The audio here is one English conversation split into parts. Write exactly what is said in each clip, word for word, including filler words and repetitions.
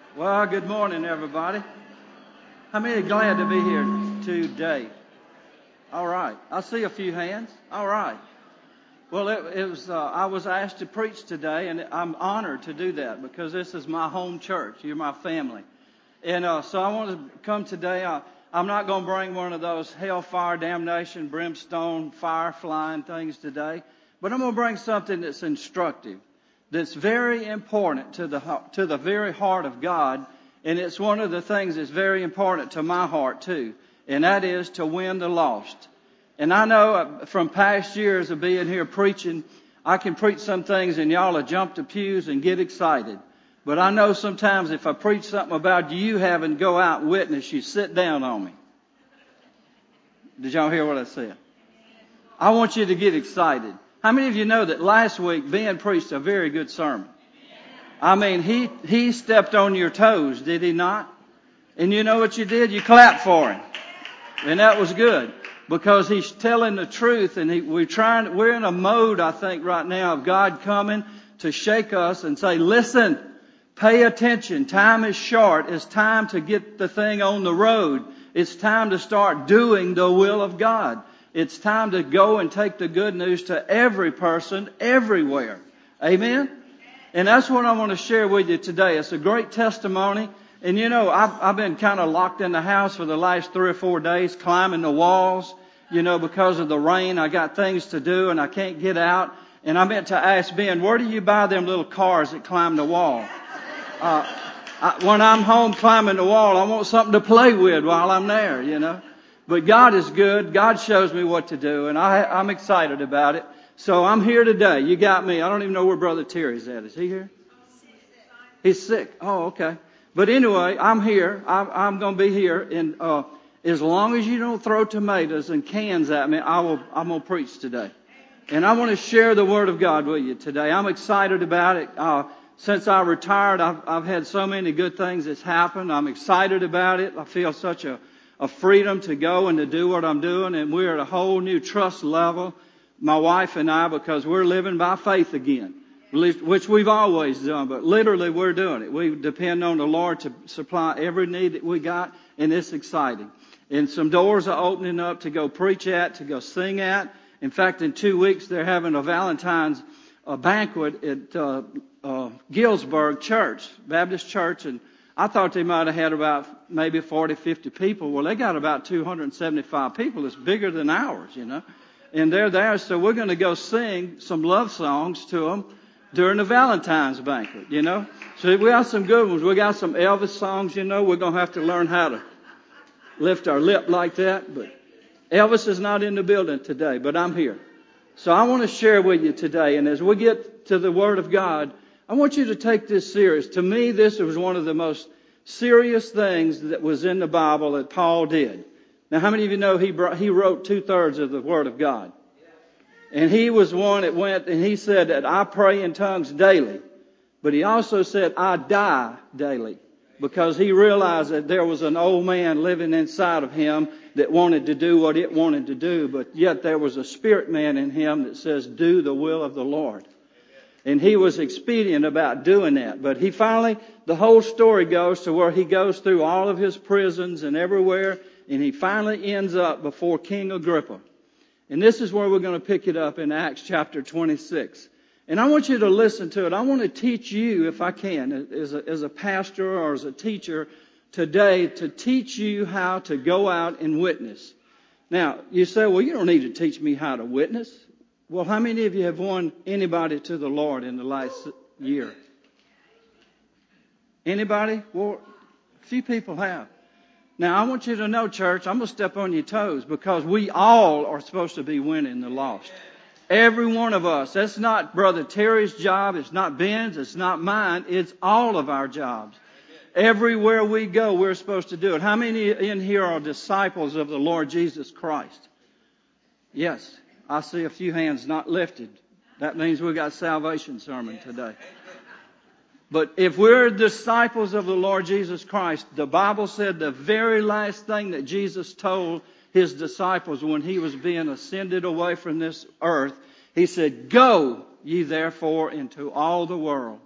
Well, good morning, everybody. How many are glad to be here today? All right. I see a few hands. All right. Well, it, it was. Uh, I was asked to preach today, and I'm honored to do that because this is my home church. You're my family, and uh, so I want to come today. I, I'm not going to bring one of those hellfire, damnation, brimstone, fire flying things today, but I'm going to bring something that's instructive, that's very important to the to the very heart of God, and it's one of the things that's very important to my heart too, and that is to win the lost. And I know from past years of being here preaching, I can preach some things and y'all will jump the pews and get excited. But I know sometimes if I preach something about you having to go out and witness, you sit down on me. Did y'all hear what I said? I want you to get excited. How many of you know that last week Ben preached a very good sermon? I mean, he, he stepped on your toes, did he not? And you know what you did? You clapped for him. And that was good because he's telling the truth, and he, we're trying, we're in a mode, I think, right now of God coming to shake us and say, listen, pay attention. Time is short. It's time to get the thing on the road. It's time to start doing the will of God. It's time to go and take the good news to every person, everywhere. Amen? And that's what I want to share with you today. It's a great testimony. And you know, I've, I've been kind of locked in the house for the last three or four days, climbing the walls, you know, because of the rain. I got things to do and I can't get out. And I meant to ask Ben, where do you buy them little cars that climb the wall? Uh, I, when I'm home climbing the wall, I want something to play with while I'm there, you know. But God is good. God shows me what to do, and I, I'm excited about it. So I'm here today. You got me. I don't even know where Brother Terry's at. Is he here? He's sick. Oh, okay. But anyway, I'm here. I'm, I'm going to be here. And uh, as long as you don't throw tomatoes and cans at me, I will, I'm going to preach today. And I want to share the Word of God with you today. I'm excited about it. Uh, since I retired, I've, I've had so many good things that's happened. I'm excited about it. I feel such a a freedom to go and to do what I'm doing, and we're at a whole new trust level, my wife and I, because we're living by faith again, which we've always done, but literally we're doing it. We depend on the Lord to supply every need that we got, and it's exciting. And some doors are opening up to go preach at, to go sing at. In fact, in two weeks they're having a Valentine's a banquet at uh, uh, Gillsburg Church, Baptist Church, and I thought they might have had about maybe forty, fifty people. Well, they got about two hundred seventy-five people. It's bigger than ours, you know. And they're there, so we're going to go sing some love songs to them during the Valentine's banquet, you know. So we got some good ones. We got some Elvis songs, you know. We're going to have to learn how to lift our lip like that. But Elvis is not in the building today, but I'm here. So I want to share with you today. And as we get to the Word of God, I want you to take this serious. To me, this was one of the most serious things that was in the Bible that Paul did. Now, how many of you know he brought, he wrote two-thirds of the Word of God? And he was one that went and he said that I pray in tongues daily. But he also said I die daily, because he realized that there was an old man living inside of him that wanted to do what it wanted to do. But yet there was a spirit man in him that says, do the will of the Lord. And he was expedient about doing that. But he finally, the whole story goes to where he goes through all of his prisons and everywhere, and he finally ends up before King Agrippa. And this is where we're going to pick it up in Acts chapter twenty-six. And I want you to listen to it. I want to teach you, if I can, as a, as a pastor or as a teacher today, to teach you how to go out and witness. Now, you say, well, you don't need to teach me how to witness. Well, how many of you have won anybody to the Lord in the last year? Anybody? Well, a few people have. Now, I want you to know, church, I'm going to step on your toes, because we all are supposed to be winning the lost. Every one of us. That's not Brother Terry's job. It's not Ben's. It's not mine. It's all of our jobs. Everywhere we go, we're supposed to do it. How many in here are disciples of the Lord Jesus Christ? Yes. I see a few hands not lifted. That means we got salvation sermon today. But if we're disciples of the Lord Jesus Christ, the Bible said the very last thing that Jesus told his disciples when he was being ascended away from this earth, he said, go ye therefore into all the world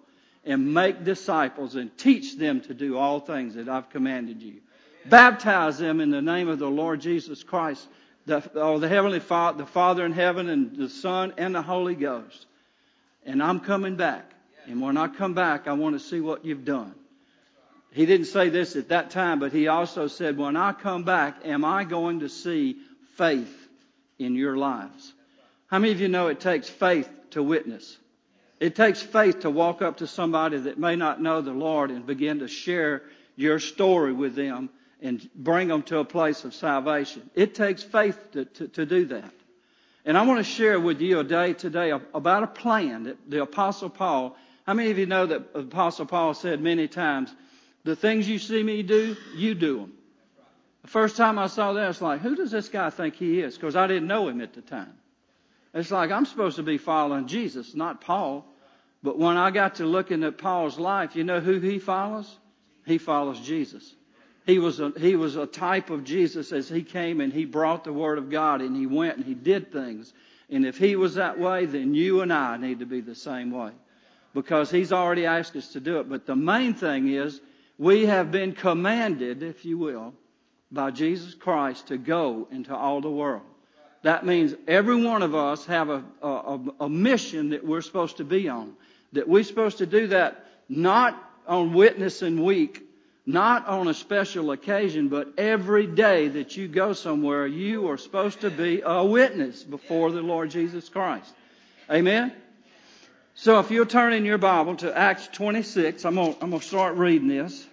and make disciples and teach them to do all things that I've commanded you. Baptize them in the name of the Lord Jesus Christ, the, oh, the Heavenly Father, the Father in heaven, and the Son and the Holy Ghost. And I'm coming back. And when I come back, I want to see what you've done. He didn't say this at that time, but he also said, when I come back, am I going to see faith in your lives? How many of you know it takes faith to witness? It takes faith to walk up to somebody that may not know the Lord and begin to share your story with them and bring them to a place of salvation. It takes faith to, to, to do that. And I want to share with you a day today about a plan that the Apostle Paul, how many of you know that the Apostle Paul said many times, the things you see me do, you do them. The first time I saw that, I was like, who does this guy think he is? Because I didn't know him at the time. It's like I'm supposed to be following Jesus, not Paul. But when I got to looking at Paul's life, you know who he follows? He follows Jesus. He was a, he was a type of Jesus as he came and he brought the Word of God and he went and he did things. And if he was that way, then you and I need to be the same way. Because he's already asked us to do it. But the main thing is we have been commanded, if you will, by Jesus Christ to go into all the world. That means every one of us have a, a, a mission that we're supposed to be on. That we're supposed to do that not on Witnessing Week, not on a special occasion, but every day that you go somewhere, you are supposed to be a witness before the Lord Jesus Christ. Amen? So if you'll turn in your Bible to Acts twenty-six, I'm going I'm going to start reading this.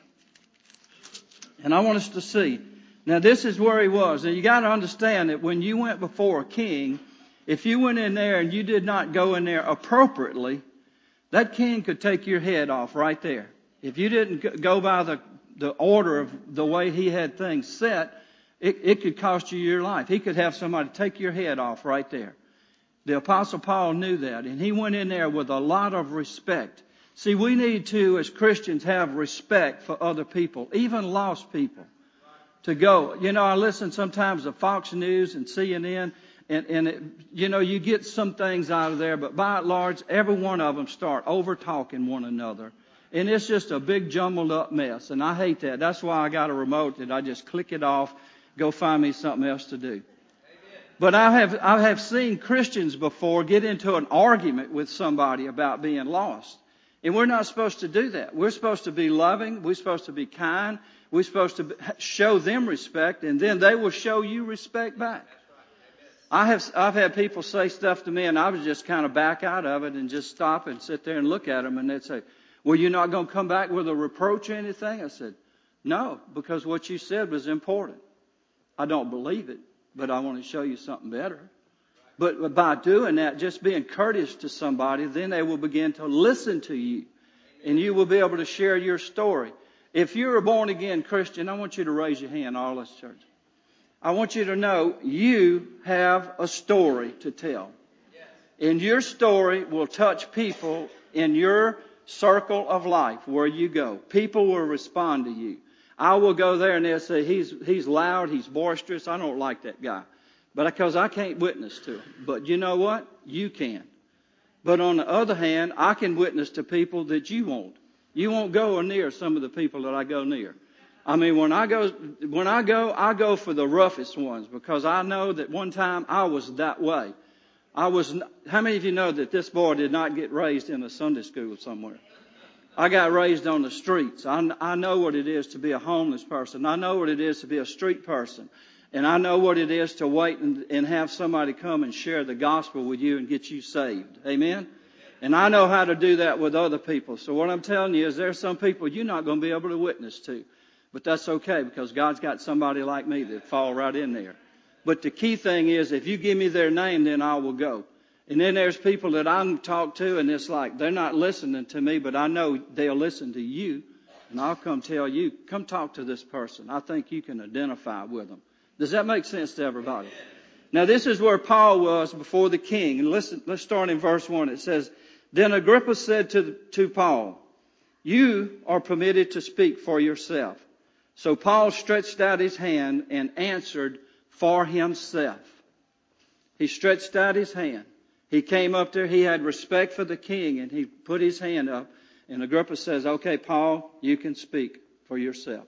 And I want us to see. Now this is where he was. And you got to understand that when you went before a king, if you went in there and you did not go in there appropriately, that king could take your head off right there. If you didn't go by the, the order of the way he had things set, it, it could cost you your life. He could have somebody take your head off right there. The Apostle Paul knew that, and he went in there with a lot of respect. See, we need to, as Christians, have respect for other people, even lost people, to go. You know, I listen sometimes to Fox News and C N N, and, and it, you know, you get some things out of there, but by and large, every one of them start over-talking one another. And it's just a big jumbled up mess. And I hate that. That's why I got a remote that I just click it off, go find me something else to do. Amen. But I have, I have seen Christians before get into an argument with somebody about being lost. And we're not supposed to do that. We're supposed to be loving. We're supposed to be kind. We're supposed to show them respect, and then they will show you respect back. I have, I've had people say stuff to me, and I would just kind of back out of it and just stop and sit there and look at them, and they'd say, well, you're not going to come back with a reproach or anything? I said, no, because what you said was important. I don't believe it, but I want to show you something better. But by doing that, just being courteous to somebody, then they will begin to listen to you, and you will be able to share your story. If you're a born-again Christian, I want you to raise your hand, all this church. I want you to know you have a story to tell. And your story will touch people in your circle of life where you go. People will respond to you. I will go there and they'll say, he's, he's loud, he's boisterous. I don't like that guy. But because I can't witness to him. But you know what? You can. But on the other hand, I can witness to people that you won't. You won't go near some of the people that I go near. I mean, when I go, when I go, I go for the roughest ones because I know that one time I was that way. I was. How many of you know that this boy did not get raised in a Sunday school somewhere? I got raised on the streets. I, I know what it is to be a homeless person. I know what it is to be a street person. And I know what it is to wait and, and have somebody come and share the gospel with you and get you saved. Amen? And I know how to do that with other people. So what I'm telling you is there's some people you're not going to be able to witness to. But that's okay because God's got somebody like me that fall right in there. But the key thing is if you give me their name, then I will go. And then there's people that I'm talk to and it's like they're not listening to me, but I know they'll listen to you. And I'll come tell you, come talk to this person. I think you can identify with them. Does that make sense to everybody? Now this is where Paul was before the king. And listen, let's start in verse one. It says, then Agrippa said to, to Paul, you are permitted to speak for yourself. So Paul stretched out his hand and answered for himself. He stretched out his hand. He came up there. He had respect for the king and he put his hand up And Agrippa says, okay, Paul, you can speak for yourself.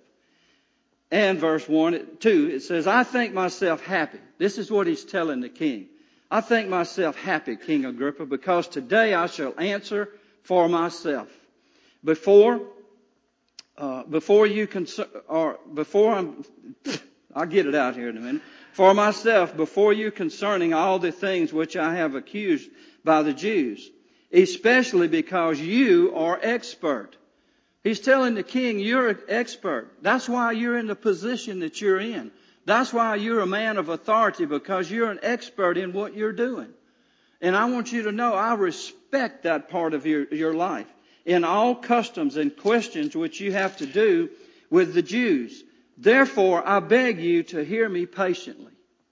And verse one, two, it says, I think myself happy. This is what he's telling the king. I think myself happy, King Agrippa, because today I shall answer for myself. Before, uh, before you can, or before I'm, I'll get it out here in a minute. For myself, before you concerning all the things which I have accused by the Jews, especially because you are expert. He's telling the king, you're an expert. That's why you're in the position that you're in. That's why you're a man of authority, because you're an expert in what you're doing. And I want you to know I respect that part of your, your life. In all customs and questions which you have to do with the Jews. Therefore, I beg you to hear me patiently.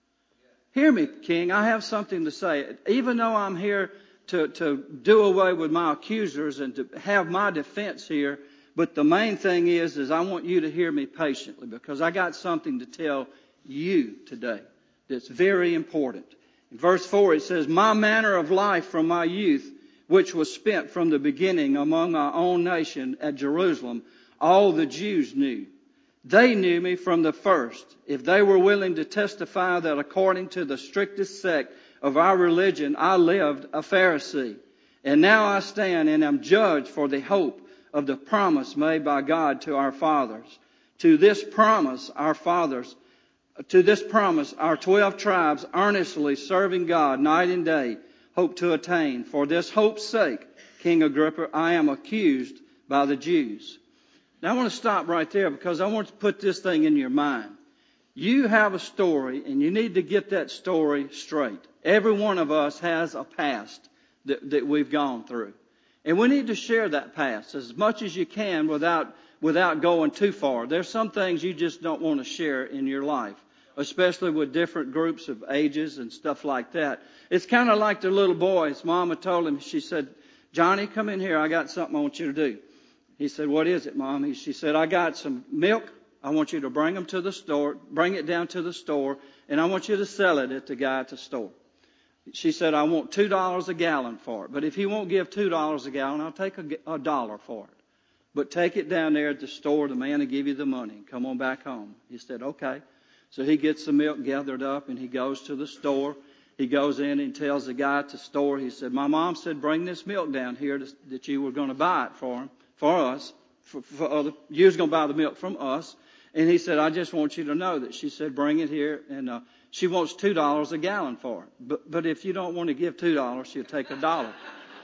Hear me, King. I have something to say. Even though I'm here to, to do away with my accusers and to have my defense here, but the main thing is, is I want you to hear me patiently, because I got something to tell you today that's very important. In verse four it says, my manner of life from my youth, which was spent from the beginning among my own nation at Jerusalem, all the Jews knew. They knew me from the first. If they were willing to testify that according to the strictest sect of our religion, I lived a Pharisee. And now I stand and am judged for the hope of the promise made by God to our fathers. To this promise, our fathers, to this promise, our twelve tribes earnestly serving God night and day hope to attain. For this hope's sake, King Agrippa, I am accused by the Jews. Now I want to stop right there, because I want to put this thing in your mind. You have a story, and you need to get that story straight. Every one of us has a past that, that we've gone through. And we need to share that past as much as you can without without going too far. There's some things you just don't want to share in your life, especially with different groups of ages and stuff like that. It's kind of like the little boy. His mama told him, she said, Johnny, come in here. I got something I want you to do. He said, what is it, Mom? He, she said, I got some milk. I want you to bring them to the store, bring it down to the store, and I want you to sell it at the guy at the store. She said, I want two dollars a gallon for it. But if he won't give two dollars a gallon, I'll take a, a dollar for it. But take it down there at the store. The man will give you the money. And come on back home. He said, okay. So he gets the milk gathered up, and he goes to the store. He goes in and tells the guy at the store, he said, my mom said, bring this milk down here to, that you were going to buy it for him, for us. For, for other, you was going to buy the milk from us. And he said, I just want you to know that. She said, bring it here. And uh, she wants two dollars a gallon for it. But, but if you don't want to give two dollars, she'll take a dollar.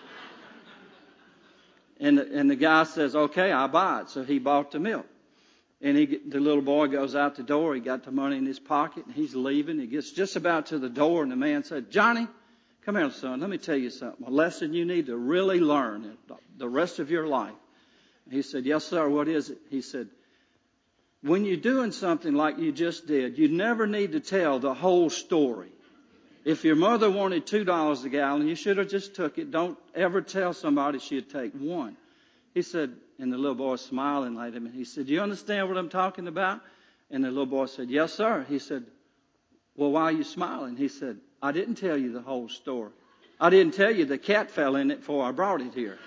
And the, and the guy says, okay, I'll buy it. So he bought the milk. And he, the little boy goes out the door. He got the money in his pocket, and he's leaving. He gets just about to the door, and the man said, Johnny, come here, son. Let me tell you something. A lesson you need to really learn the rest of your life. He said, yes, sir. What is it? He said, when you're doing something like you just did, you never need to tell the whole story. If your mother wanted two dollars a gallon, you should have just took it. Don't ever tell somebody she'd take one. He said, and the little boy smiling at him, and he said, do you understand what I'm talking about? And the little boy said, yes, sir. He said, well, why are you smiling? He said, I didn't tell you the whole story. I didn't tell you the cat fell in it before I brought it here.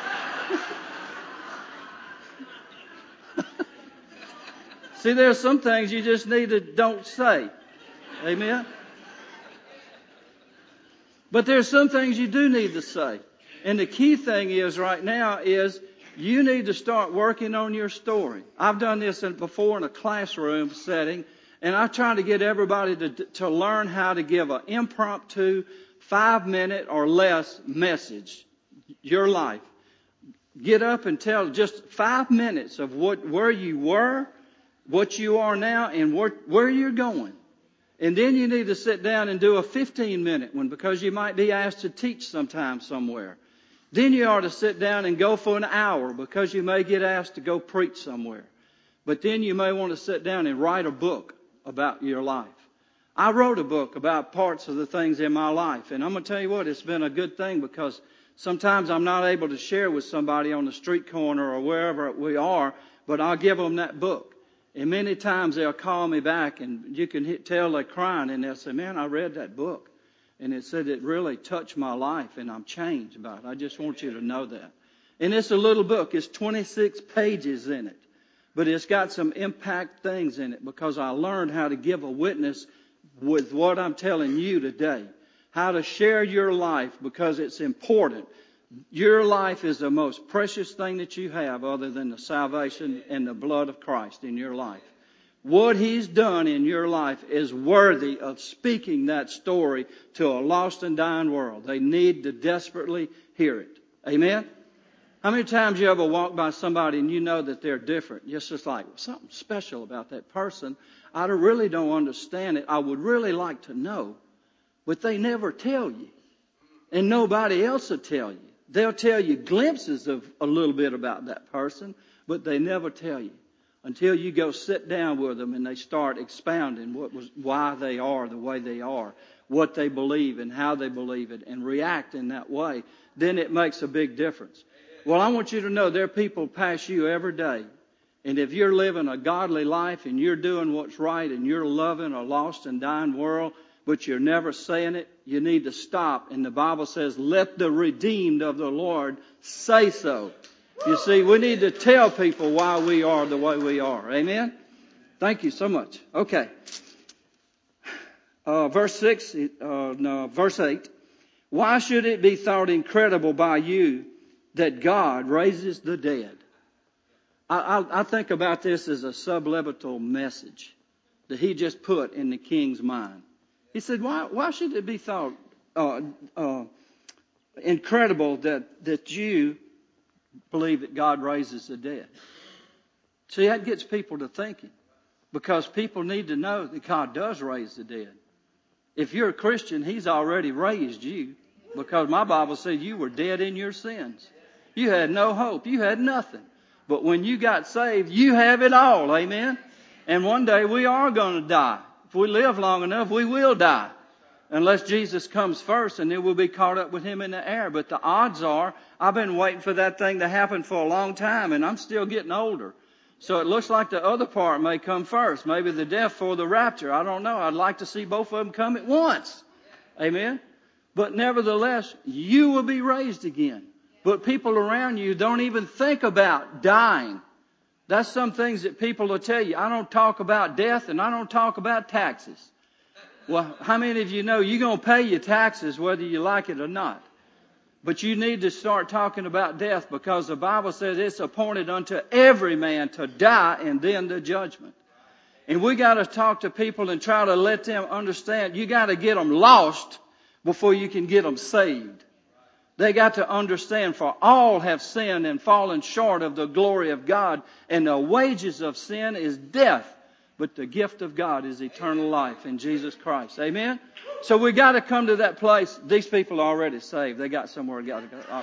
See, there's some things you just need to don't say. Amen? But there's some things you do need to say. And the key thing is right now is you need to start working on your story. I've done this before in a classroom setting, and I try to get everybody to, to learn how to give an impromptu, five-minute or less message. Your life. Get up and tell just five minutes of what where you were, what you are now, and where, where you're going. And then you need to sit down and do a fifteen-minute one, because you might be asked to teach sometime somewhere. Then you ought to sit down and go for an hour, because you may get asked to go preach somewhere. But then you may want to sit down and write a book about your life. I wrote a book about parts of the things in my life. And I'm going to tell you what, it's been a good thing, because sometimes I'm not able to share with somebody on the street corner or wherever we are, but I'll give them that book. And many times they'll call me back, and you can hit, tell they're crying, and they'll say, man, I read that book. And it said it really touched my life, and I'm changed about it. I just want you to know that. And it's a little book. It's twenty-six pages in it. But it's got some impact things in it because I learned how to give a witness with what I'm telling you today. How to share your life because it's important. Your life is the most precious thing that you have other than the salvation and the blood of Christ in your life. What He's done in your life is worthy of speaking that story to a lost and dying world. They need to desperately hear it. Amen? How many times you ever walk by somebody and you know that they're different? It's just like something special about that person. I really don't understand it. I would really like to know. But they never tell you. And nobody else will tell you. They'll tell you glimpses of a little bit about that person, but they never tell you until you go sit down with them and they start expounding what was, why they are the way they are, what they believe and how they believe it, and react in that way. Then it makes a big difference. Well, I want you to know there are people pass you every day. And if you're living a godly life and you're doing what's right and you're loving a lost and dying world, but you're never saying it, you need to stop. And the Bible says, let the redeemed of the Lord say so. You see, we need to tell people why we are the way we are. Amen? Thank you so much. Okay. Uh, verse six, uh, no, verse eight. Why should it be thought incredible by you that God raises the dead? I, I, I think about this as a subliminal message that He just put in the king's mind. He said, why, why should it be thought uh, uh, incredible that, that you believe that God raises the dead? See, that gets people to thinking because people need to know that God does raise the dead. If you're a Christian, He's already raised you because my Bible said you were dead in your sins. You had no hope. You had nothing. But when you got saved, you have it all. Amen? And one day we are going to die. If we live long enough, we will die. Unless Jesus comes first, and then we'll be caught up with Him in the air. But the odds are, I've been waiting for that thing to happen for a long time, and I'm still getting older. So it looks like the other part may come first. Maybe the death for the rapture. I don't know. I'd like to see both of them come at once. Amen? But nevertheless, you will be raised again. But people around you don't even think about dying. That's some things that people will tell you. I don't talk about death and I don't talk about taxes. Well, how many of you know you're going to pay your taxes whether you like it or not? But you need to start talking about death because the Bible says it's appointed unto every man to die and then the judgment. And we got to talk to people and try to let them understand you got to get them lost before you can get them saved. They got to understand, for all have sinned and fallen short of the glory of God, and the wages of sin is death, but the gift of God is eternal life in Jesus Christ. Amen? So we got to come to that place. These people are already saved. They got somewhere to go.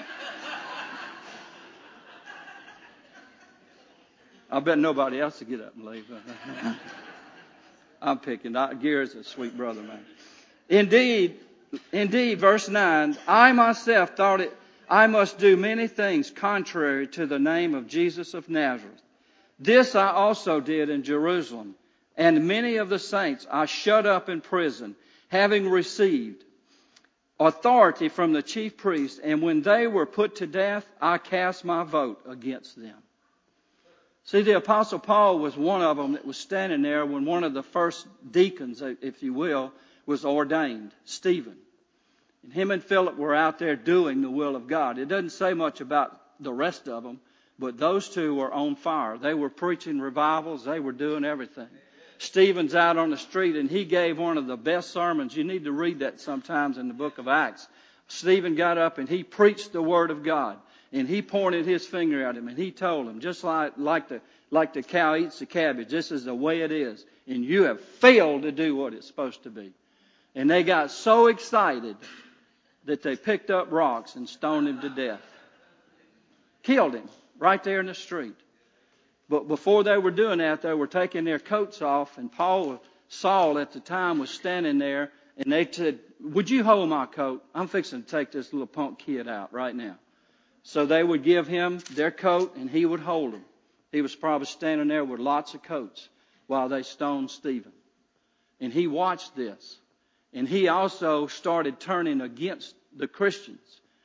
I bet nobody else will get up and leave. I'm picking. Gary's a sweet brother, man. Indeed, Indeed, verse nine, I myself thought it, I must do many things contrary to the name of Jesus of Nazareth. This I also did in Jerusalem, and many of the saints I shut up in prison, having received authority from the chief priests, and when they were put to death, I cast my vote against them. See, the Apostle Paul was one of them that was standing there when one of the first deacons, if you will, was ordained, Stephen. And him and Philip were out there doing the will of God. It doesn't say much about the rest of them, but those two were on fire. They were preaching revivals. They were doing everything. Stephen's out on the street, and he gave one of the best sermons. You need to read that sometimes in the book of Acts. Stephen got up, and he preached the Word of God. And he pointed his finger at him, and he told him, just like, like, the, like the cow eats the cabbage, this is the way it is. And you have failed to do what it's supposed to be. And they got so excited that they picked up rocks and stoned him to death. Killed him right there in the street. But before they were doing that, they were taking their coats off, and Paul, Saul at the time was standing there, and they said, would you hold my coat? I'm fixing to take this little punk kid out right now. So they would give him their coat, and he would hold them. He was probably standing there with lots of coats while they stoned Stephen. And he watched this. And he also started turning against the Christians.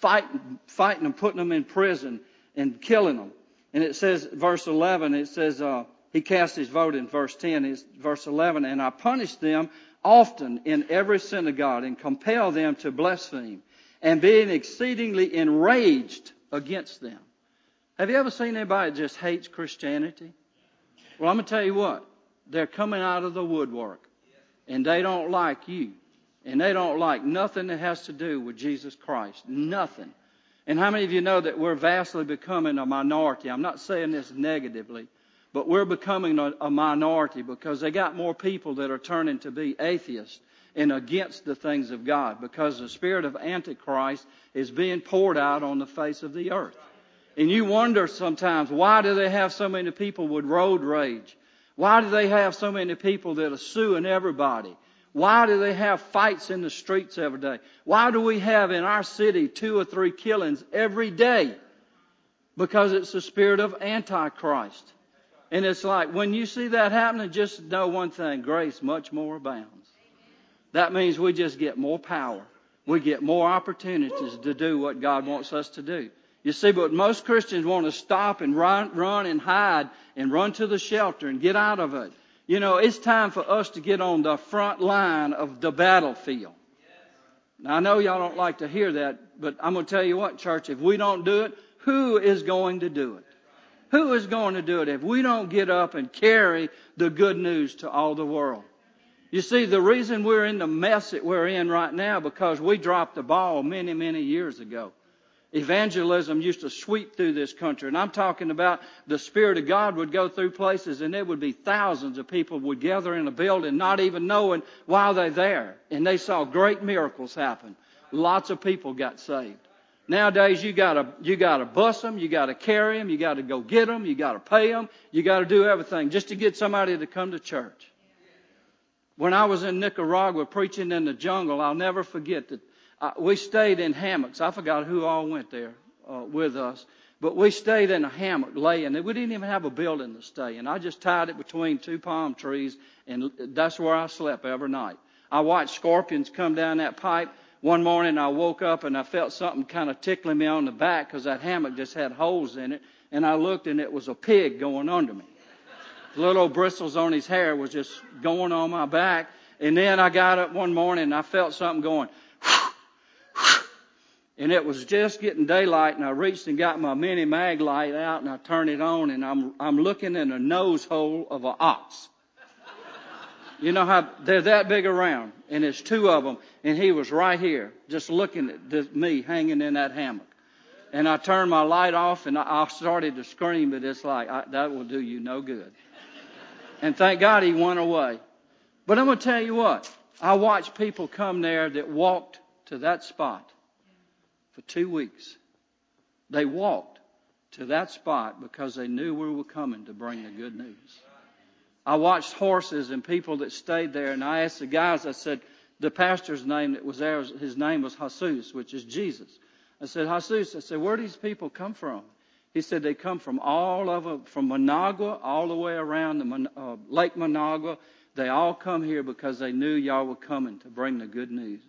fighting, fighting them, putting them in prison and killing them. And it says, verse eleven, it says, uh, he cast his vote in verse ten, it's verse eleven, and I punished them often in every synagogue and compelled them to blaspheme, and being exceedingly enraged against them. Have you ever seen anybody that just hates Christianity? Well, I'm going to tell you what. They're coming out of the woodwork, and they don't like you, and they don't like nothing that has to do with Jesus Christ. Nothing. And how many of you know that we're vastly becoming a minority? I'm not saying this negatively, but we're becoming a, a minority because they got more people that are turning to be atheists and against the things of God, because the spirit of Antichrist is being poured out on the face of the earth. And you wonder sometimes, why do they have so many people with road rage? Why do they have so many people that are suing everybody? Why do they have fights in the streets every day? Why do we have in our city two or three killings every day? Because it's the spirit of Antichrist. And it's like, when you see that happening, just know one thing: grace much more abounds. That means we just get more power. We get more opportunities to do what God wants us to do. You see, but most Christians want to stop and run, run and hide and run to the shelter and get out of it. You know, it's time for us to get on the front line of the battlefield. Now, I know y'all don't like to hear that, but I'm going to tell you what, church, if we don't do it, who is going to do it? Who is going to do it if we don't get up and carry the good news to all the world? You see, the reason we're in the mess that we're in right now, because we dropped the ball many, many years ago. Evangelism used to sweep through this country. And I'm talking about the Spirit of God would go through places, and there would be thousands of people would gather in a building not even knowing why they're there. And they saw great miracles happen. Lots of people got saved. Nowadays, you gotta, you gotta bus them, you gotta carry them, you gotta go get them, you gotta pay them, you gotta do everything just to get somebody to come to church. When I was in Nicaragua preaching in the jungle, I'll never forget that uh, we stayed in hammocks. I forgot who all went there uh, with us, but we stayed in a hammock laying. We didn't even have a building to stay in. I just tied it between two palm trees, and that's where I slept every night. I watched scorpions come down that pipe. One morning I woke up and I felt something kind of tickling me on the back because that hammock just had holes in it. And I looked and it was a pig going under me. The little bristles on his hair was just going on my back. And then I got up one morning and I felt something going, and it was just getting daylight, and I reached and got my mini mag light out and I turned it on, and I'm, I'm looking in the nose hole of an ox. You know how they're that big around, and there's two of them, and he was right here, just looking at this, me hanging in that hammock. And I turned my light off, and I, I started to scream, but it's like, I, that will do you no good. And thank God he went away. But I'm going to tell you what, I watched people come there that walked to that spot for two weeks. They walked to that spot because they knew we were coming to bring the good news. I watched horses and people that stayed there, and I asked the guys, I said, the pastor's name that was there, his name was Jesus, which is Jesus. I said, Jesus, I said, where do these people come from? He said they come from all over, from Managua all the way around the uh, Lake Managua. They all come here because they knew y'all were coming to bring the good news.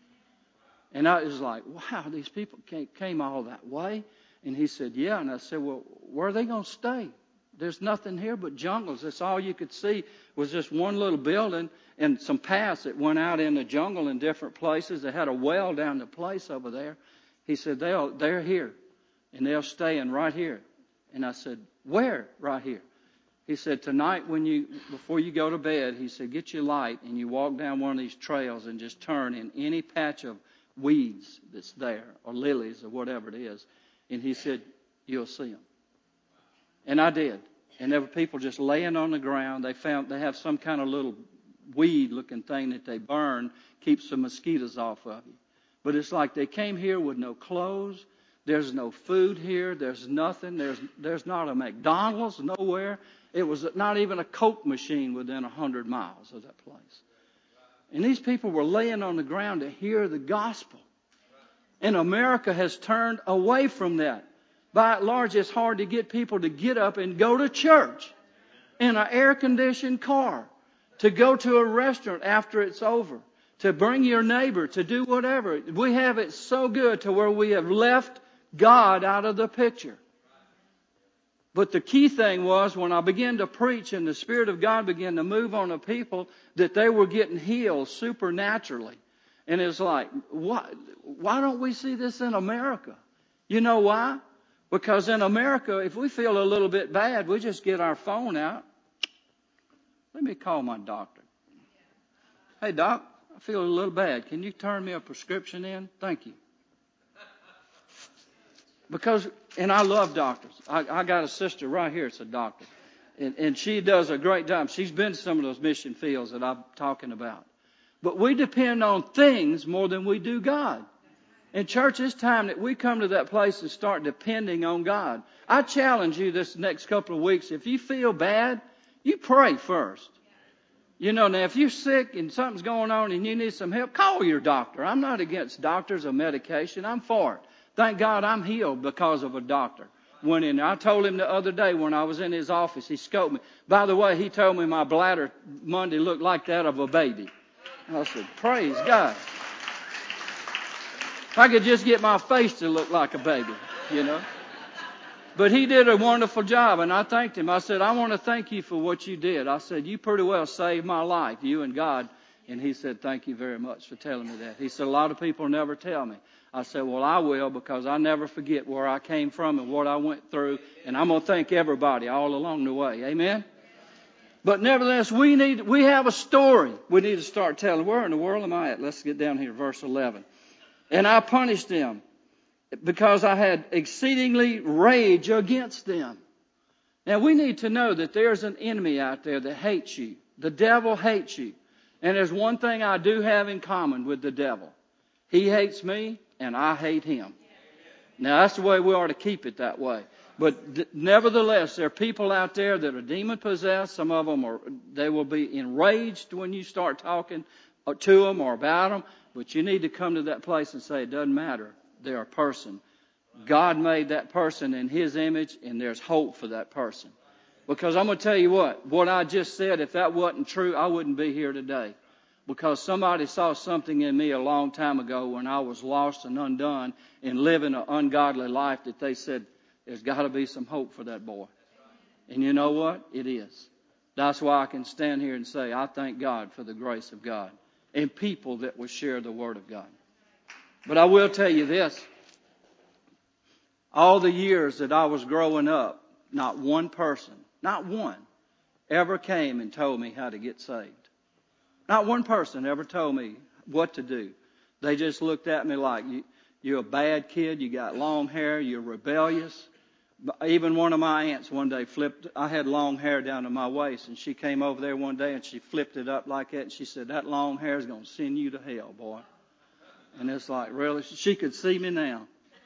And I was like, wow, these people came, came all that way? And he said, yeah. And I said, well, where are they going to stay? There's nothing here but jungles. That's all you could see was just one little building and some paths that went out in the jungle in different places. They had a well down the place over there. He said, they'll, they're here, and they're staying right here. And I said, where? Right here. He said, tonight when you, before you go to bed, he said, get your light and you walk down one of these trails and just turn in any patch of weeds that's there, or lilies or whatever it is. And he said, you'll see them. And I did. And there were people just laying on the ground. They found they have some kind of little weed-looking thing that they burn, keeps the mosquitoes off of you. But it's like they came here with no clothes. There's no food here. There's nothing. There's there's not a McDonald's nowhere. It was not even a Coke machine within a hundred miles of that place. And these people were laying on the ground to hear the gospel. And America has turned away from that. By and large, it's hard to get people to get up and go to church in an air-conditioned car, to go to a restaurant after it's over, to bring your neighbor, to do whatever. We have it so good to where we have left God out of the picture. But the key thing was when I began to preach and the Spirit of God began to move on the people, that they were getting healed supernaturally. And it's like, why, why don't we see this in America? You know why? Because in America, if we feel a little bit bad, we just get our phone out. Let me call my doctor. Hey, doc, I feel a little bad. Can you turn me a prescription in? Thank you. Because, and I love doctors. I, I got a sister right here that's a doctor. And, and she does a great job. She's been to some of those mission fields that I'm talking about. But we depend on things more than we do God. And church, it's time that we come to that place and start depending on God. I challenge you this next couple of weeks, if you feel bad, you pray first. You know, now if you're sick and something's going on and you need some help, call your doctor. I'm not against doctors or medication. I'm for it. Thank God I'm healed because of a doctor. Went in there. I told him the other day when I was in his office, he scoped me. By the way, he told me my bladder Monday looked like that of a baby. I said, praise God. If I could just get my face to look like a baby, you know. But he did a wonderful job, and I thanked him. I said, I want to thank you for what you did. I said, you pretty well saved my life, you and God. And he said, thank you very much for telling me that. He said, a lot of people never tell me. I said, well, I will, because I never forget where I came from and what I went through. And I'm going to thank everybody all along the way. Amen? But nevertheless, we need, we have a story we need to start telling. Where in the world am I at? Let's get down here, verse eleven. And I punished them because I had exceedingly rage against them. Now, we need to know that there's an enemy out there that hates you. The devil hates you. And there's one thing I do have in common with the devil. He hates me, and I hate him. Now, that's the way we are to keep it that way. But th- nevertheless, there are people out there that are demon-possessed. Some of them are, they will be enraged when you start talking to them or about them. But you need to come to that place and say, it doesn't matter. They're a person. God made that person in His image, and there's hope for that person. Because I'm going to tell you what, what I just said, if that wasn't true, I wouldn't be here today. Because somebody saw something in me a long time ago when I was lost and undone and living an ungodly life that they said, there's got to be some hope for that boy. And you know what? It is. That's why I can stand here and say, I thank God for the grace of God and people that will share the Word of God. But I will tell you this. All the years that I was growing up, not one person, not one, ever came and told me how to get saved. Not one person ever told me what to do. They just looked at me like, you, you're a bad kid, you got long hair, you're rebellious. Even one of my aunts one day flipped, I had long hair down to my waist, and she came over there one day and she flipped it up like that, and she said, that long hair is going to send you to hell, boy. And it's like, really? She could see me now.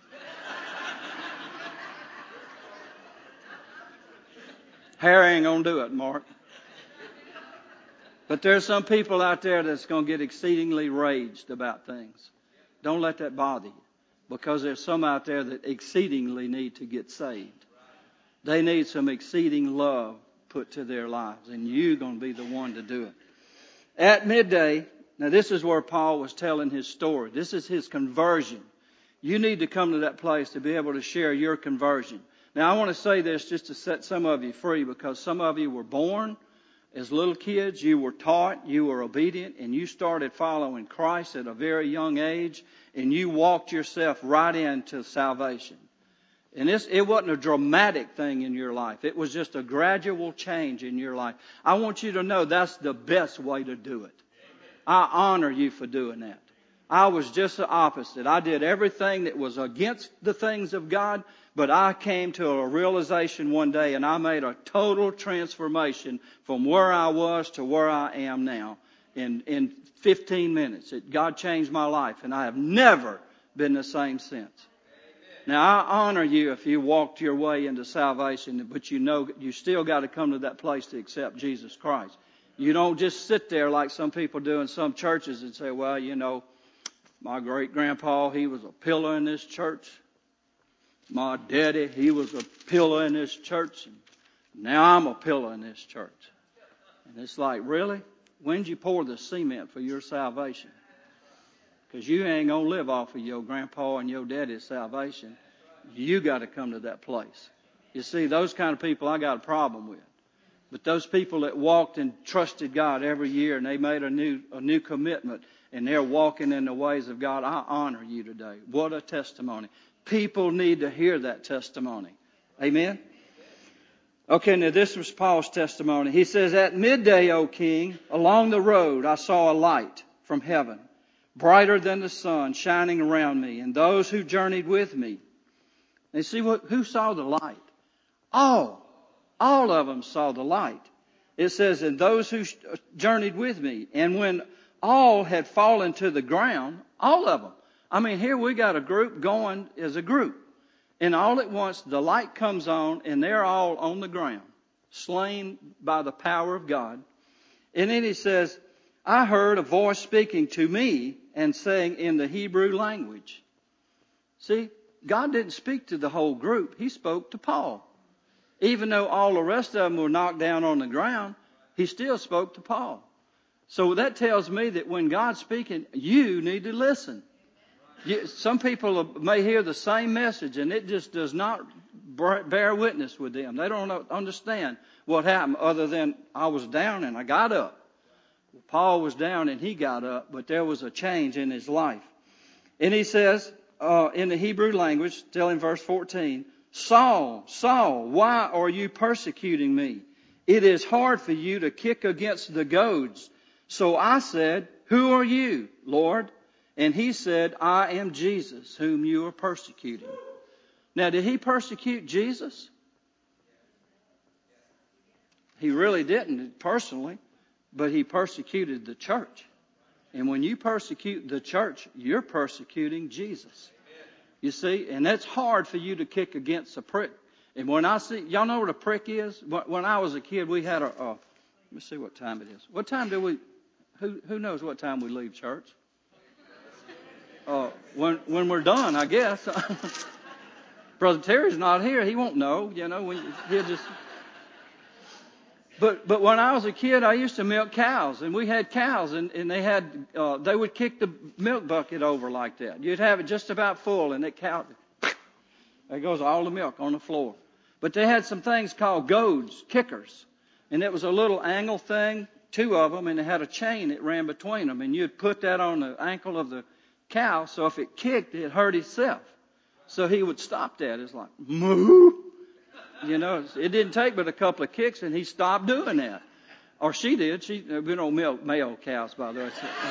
Hair ain't going to do it, Mark. But there's some people out there that's going to get exceedingly raged about things. Don't let that bother you. Because there's some out there that exceedingly need to get saved. They need some exceeding love put to their lives. And you're going to be the one to do it. At midday, now this is where Paul was telling his story. This is his conversion. You need to come to that place to be able to share your conversion. Now I want to say this just to set some of you free, because some of you were born as little kids, you were taught, you were obedient, and you started following Christ at a very young age, and you walked yourself right into salvation. And this, it wasn't a dramatic thing in your life. It was just a gradual change in your life. I want you to know that's the best way to do it. I honor you for doing that. I was just the opposite. I did everything that was against the things of God, but I came to a realization one day, and I made a total transformation from where I was to where I am now in, in fifteen minutes. It, God changed my life, and I have never been the same since. Now, I honor you if you walked your way into salvation, but you know you still got to come to that place to accept Jesus Christ. You don't just sit there like some people do in some churches and say, well, you know, my great-grandpa, he was a pillar in this church. My daddy, he was a pillar in this church. And now I'm a pillar in this church. And it's like, really? When did you pour the cement for your salvation? Because you ain't going to live off of your grandpa and your daddy's salvation. You got to come to that place. You see, those kind of people I got a problem with. But those people that walked and trusted God every year and they made a new a new commitment and they're walking in the ways of God, I honor you today. What a testimony. People need to hear that testimony. Amen? Okay, now this was Paul's testimony. He says, at midday, O king, along the road I saw a light from heaven, brighter than the sun, shining around me, and those who journeyed with me. And see what, who saw the light? All. All of them saw the light. It says, and those who journeyed with me. And when all had fallen to the ground, all of them. I mean, here we got a group going as a group. And all at once the light comes on and they're all on the ground, slain by the power of God. And then he says, I heard a voice speaking to me and saying in the Hebrew language. See, God didn't speak to the whole group. He spoke to Paul. Even though all the rest of them were knocked down on the ground, he still spoke to Paul. So that tells me that when God's speaking, you need to listen. You, some people may hear the same message and it just does not bear witness with them. They don't understand what happened other than I was down and I got up. Paul was down and he got up, but there was a change in his life. And he says uh, in the Hebrew language, still in verse fourteen, Saul, Saul, why are you persecuting me? It is hard for you to kick against the goads. So I said, who are you, Lord? And he said, I am Jesus, whom you are persecuting. Now, did he persecute Jesus? He really didn't personally, but he persecuted the church. And when you persecute the church, you're persecuting Jesus. You see, and that's hard for you to kick against a prick. And when I see, y'all know what a prick is? When I was a kid, we had a, uh, let me see what time it is. What time do we, who who knows what time we leave church? Uh, when when we're done, I guess. Brother Terry's not here. He won't know, you know, when he'll just... But but when I was a kid, I used to milk cows, and we had cows, and, and they had uh, they would kick the milk bucket over like that. You'd have it just about full, and that cow, there goes all the milk on the floor. But they had some things called goads, kickers, and it was a little angle thing, two of them, and they had a chain that ran between them, and you'd put that on the ankle of the cow, so if it kicked, it hurt itself. So he would stop that. It's like, moo. You know, it didn't take but a couple of kicks, and he stopped doing that. Or she did. She, we don't milk male cows, by the way.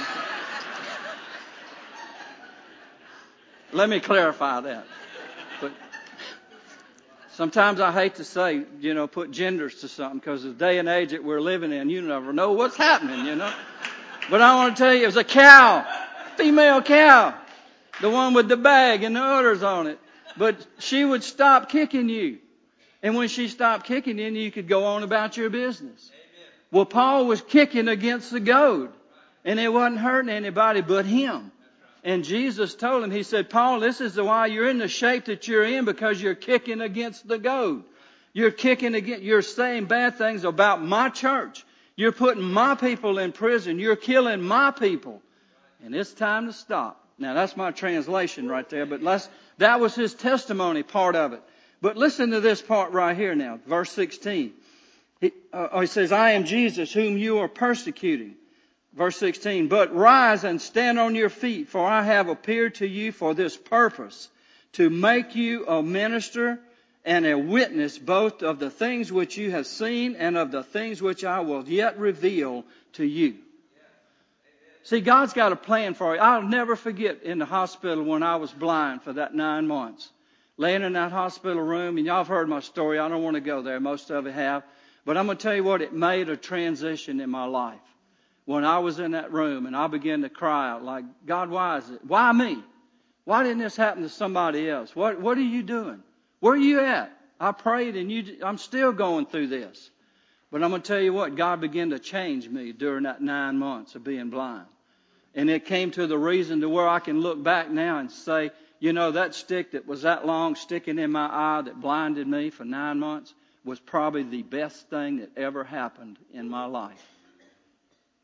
Let me clarify that. But sometimes I hate to say, you know, put genders to something, because the day and age that we're living in, you never know what's happening, you know. But I want to tell you, it was a cow, female cow, the one with the bag and the udders on it. But she would stop kicking you. And when she stopped kicking you, you could go on about your business. Amen. Well, Paul was kicking against the goad, and it wasn't hurting anybody but him. And Jesus told him, he said, Paul, this is why you're in the shape that you're in, because you're kicking against the goad. You're kicking against, you're saying bad things about my church. You're putting my people in prison. You're killing my people. And it's time to stop. Now, that's my translation right there, but let's, that was his testimony, part of it. But listen to this part right here now, verse sixteen. He, uh, he says, I am Jesus whom you are persecuting. Verse sixteen, but rise and stand on your feet, for I have appeared to you for this purpose, to make you a minister and a witness both of the things which you have seen and of the things which I will yet reveal to you. See, God's got a plan for you. I'll never forget in the hospital when I was blind for that nine months. Laying in that hospital room, and y'all have heard my story. I don't want to go there. Most of you have. But I'm going to tell you what, it made a transition in my life. When I was in that room and I began to cry out like, God, why is it? Why me? Why didn't this happen to somebody else? What What are you doing? Where are you at? I prayed and you, I'm still going through this. But I'm going to tell you what, God began to change me during that nine months of being blind. And it came to the reason to where I can look back now and say, you know, that stick that was that long sticking in my eye that blinded me for nine months was probably the best thing that ever happened in my life.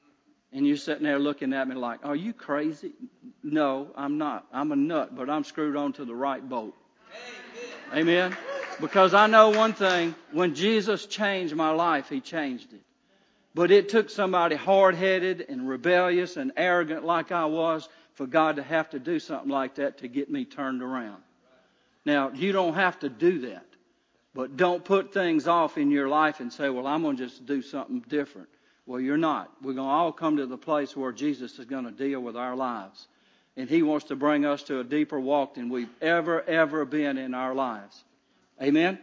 And you're sitting there looking at me like, are you crazy? No, I'm not. I'm a nut, but I'm screwed onto the right boat. Amen. Because I know one thing, when Jesus changed my life, He changed it. But it took somebody hard-headed and rebellious and arrogant like I was for God to have to do something like that to get me turned around. Now, you don't have to do that. But don't put things off in your life and say, well, I'm going to just do something different. Well, you're not. We're going to all come to the place where Jesus is going to deal with our lives. And He wants to bring us to a deeper walk than we've ever, ever been in our lives. Amen?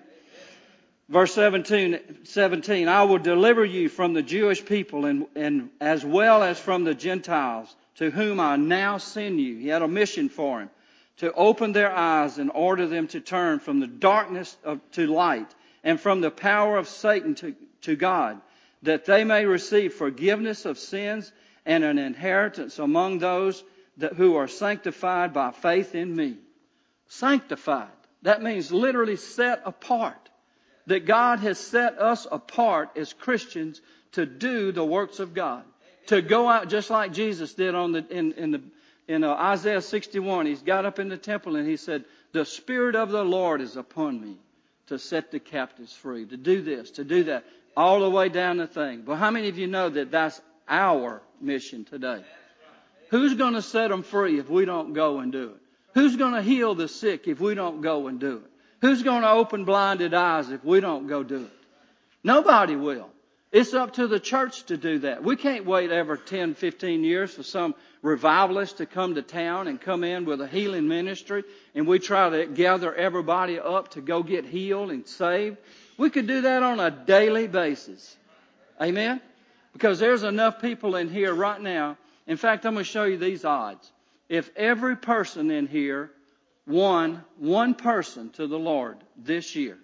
Verse seventeen, seventeen, I will deliver you from the Jewish people and, and as well as from the Gentiles, to whom I now send you. He had a mission for him, to open their eyes and order them to turn from the darkness of, to light and from the power of Satan to, to God, that they may receive forgiveness of sins and an inheritance among those that, who are sanctified by faith in me. Sanctified. That means literally set apart. That God has set us apart as Christians to do the works of God. To go out just like Jesus did on the in, in the in uh, Isaiah sixty-one. He's got up in the temple and He said, the Spirit of the Lord is upon me to set the captives free, to do this, to do that, all the way down the thing. But how many of you know that that's our mission today? Who's going to set them free if we don't go and do it? Who's going to heal the sick if we don't go and do it? Who's going to open blinded eyes if we don't go do it? Nobody will. It's up to the church to do that. We can't wait ever ten, fifteen years for some revivalist to come to town and come in with a healing ministry and we try to gather everybody up to go get healed and saved. We could do that on a daily basis. Amen? Because there's enough people in here right now. In fact, I'm going to show you these odds. If every person in here won one person to the Lord this year,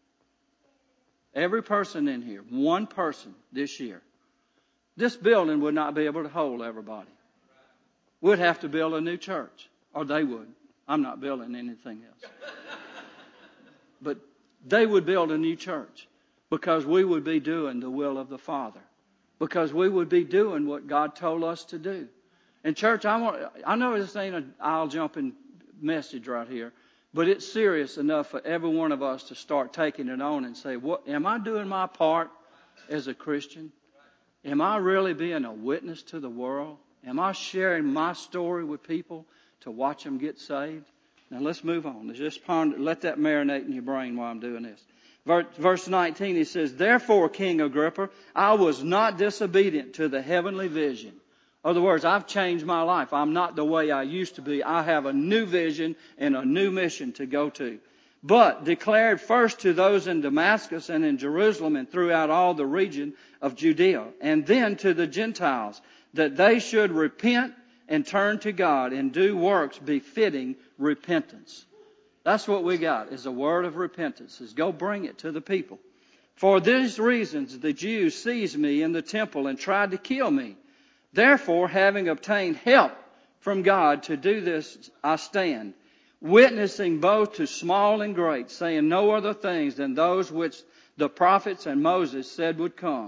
every person in here, one person this year, this building would not be able to hold everybody. We'd have to build a new church, or they would. I'm not building anything else. But they would build a new church because we would be doing the will of the Father, because we would be doing what God told us to do. And church, I want, I know this ain't an aisle jumping message right here, but it's serious enough for every one of us to start taking it on and say, "What am I doing my part as a Christian? Am I really being a witness to the world? Am I sharing my story with people to watch them get saved?" Now let's move on. Let's just ponder, let that marinate in your brain while I'm doing this. Verse nineteen, he says, "Therefore, King Agrippa, I was not disobedient to the heavenly vision." In other words, I've changed my life. I'm not the way I used to be. I have a new vision and a new mission to go to. "But declared first to those in Damascus and in Jerusalem and throughout all the region of Judea, and then to the Gentiles, that they should repent and turn to God and do works befitting repentance." That's what we got, is a word of repentance, is go bring it to the people. "For these reasons the Jews seized me in the temple and tried to kill me. Therefore, having obtained help from God to do this, I stand, witnessing both to small and great, saying no other things than those which the prophets and Moses said would come.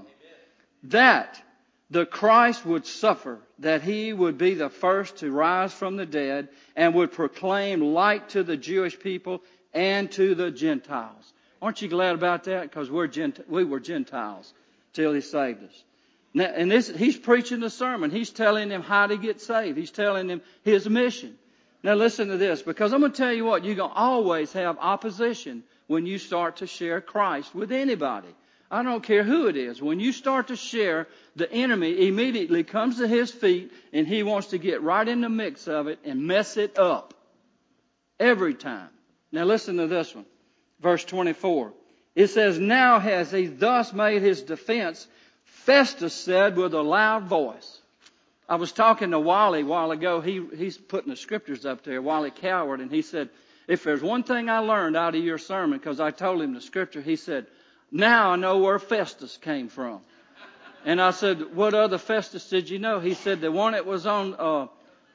That the Christ would suffer, that He would be the first to rise from the dead, and would proclaim light to the Jewish people and to the Gentiles." Aren't you glad about that? Because we're Gent- we were Gentiles till He saved us. Now, and this, he's preaching the sermon. He's telling them how to get saved. He's telling them His mission. Now listen to this, because I'm going to tell you what, you're going to always have opposition when you start to share Christ with anybody. I don't care who it is. When you start to share, the enemy immediately comes to his feet and he wants to get right in the mix of it and mess it up. Every time. Now listen to this one. Verse twenty-four. It says, "Now has he thus made his defense, Festus said with a loud voice." I was talking to Wally a while ago. He, he's putting the scriptures up there, Wally Coward, and he said, "If there's one thing I learned out of your sermon," because I told him the scripture, he said, "Now I know where Festus came from." And I said, "What other Festus did you know?" He said, "The one that was on, uh,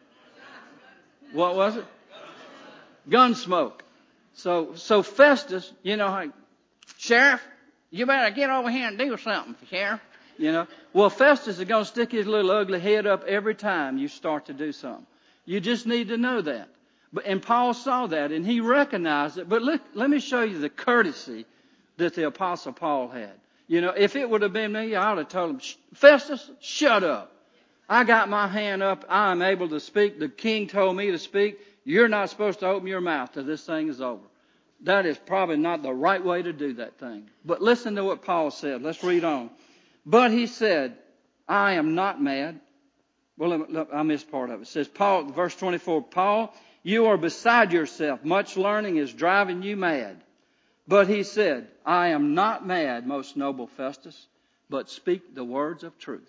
what was it? Gunsmoke." So, so Festus, you know, like, "Sheriff, you better get over here and do something, Sheriff. You know? Well, Festus is going to stick his little ugly head up every time you start to do something. You just need to know that. But, and Paul saw that, and he recognized it. But let, let me show you the courtesy that the Apostle Paul had. You know, if it would have been me, I would have told him, Festus, shut up. I got my hand up. I am able to speak. The king told me to speak. You're not supposed to open your mouth till this thing is over. That is probably not the right way to do that thing. But listen to what Paul said. Let's read on. But he said, I am not mad. Well, I missed part of it. It says, Paul, verse twenty-four, Paul, you are beside yourself. Much learning is driving you mad. But he said, I am not mad, most noble Festus, but speak the words of truth.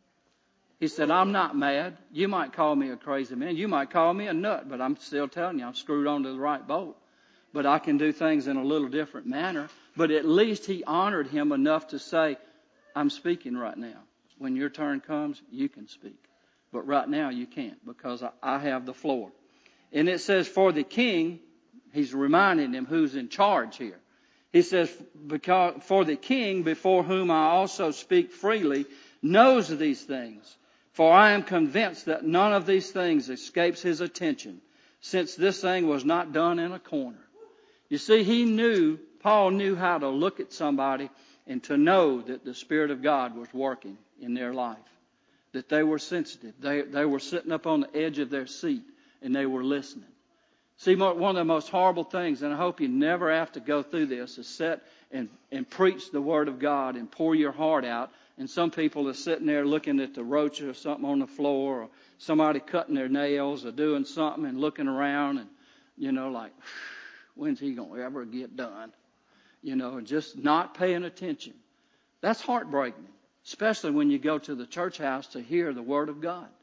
He said, I'm not mad. You might call me a crazy man. You might call me a nut, but I'm still telling you, I'm screwed onto the right boat. But I can do things in a little different manner. But at least he honored him enough to say, I'm speaking right now. When your turn comes, you can speak. But right now you can't because I, I have the floor. And it says, for the king, he's reminding him who's in charge here. He says, because for the king before whom I also speak freely knows these things. For I am convinced that none of these things escapes his attention, since this thing was not done in a corner. You see, he knew, Paul knew how to look at somebody and to know that the Spirit of God was working in their life, that they were sensitive. They, they were sitting up on the edge of their seat and they were listening. See, one of the most horrible things, and I hope you never have to go through this, is sit and, and preach the Word of God and pour your heart out. And some people are sitting there looking at the roach or something on the floor, or somebody cutting their nails or doing something and looking around and, you know, like, when's he going to ever get done? You know, and just not paying attention. That's heartbreaking, especially when you go to the church house to hear the Word of God.